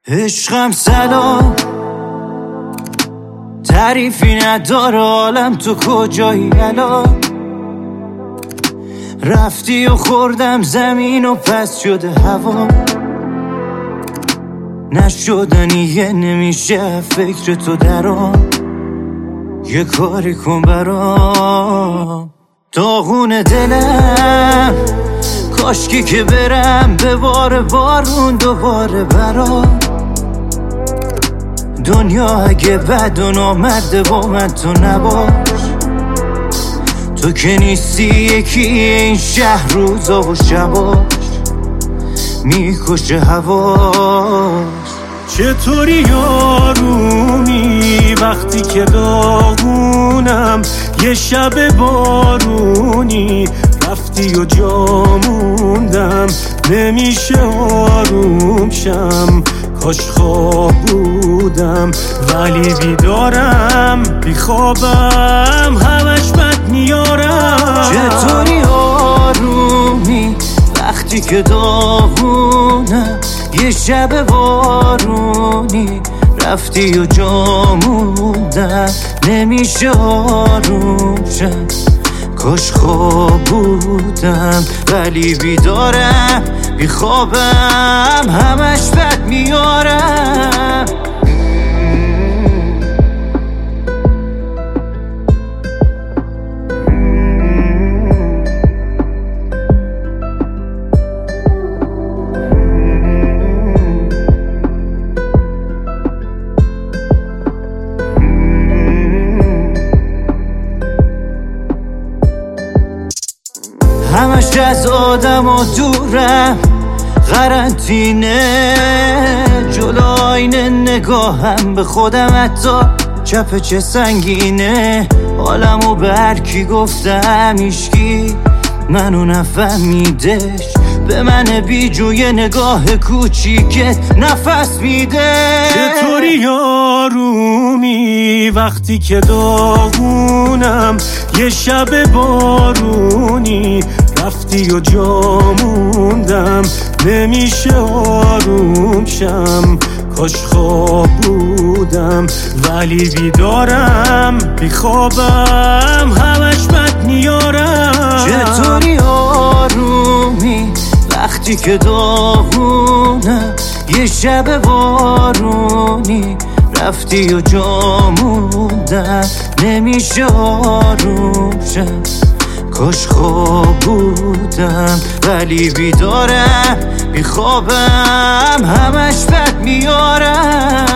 عشقم سلام، تعریفی نداره عالم، تو کجایی الان؟ رفتی و خوردم زمین و پس شده هوا، نشدنیه نمیشه فکر تو درام. یه کاری کن برام، داغون دلم، کاشکی که برم به بارون دوباره برام. دنیا اگه بد و نامرده با من تو نباش، تو که نیستی یکی این شهر روزا و شباش، میکشه هواش. چطوری آرومی وقتی که داغونم، یه شب بارونی رفتی و جا موندم، نمیشه آروم شم، کاش خواب بودم ولی بیدارم، بیخوابم همش بد میارم. چطوری آرومی وقتی که داغونم، یه شب بارونی رفتی و جا موندم، نمیشه آروم شم، کاش خواب بودم ولی بیدارم، بیخوابم همش بد میارم. همش از آدم و دورم، قرنطینه جلو آینه نگاهم به خودم، حتی چپ چه سنگینه. حالمو به هر کی گفتم هیچکی منو نفهمیدش، به من بیجوی نگاه کوچیکت نفس میده. چطوری آرومی وقتی که داغونم، یه شب بارونی رفتی و جا موندم، نمیشه آروم شم، کاش خواب بودم ولی بیدارم، بیخوابم همش بد میارم. چطوری آرومی وقتی که داغونم، یه شب بارونی رفتی و جا موندم، نمیشه آروم شم، کاش خواب بودم ولی بیدارم، بیخوابم همش بد میارم.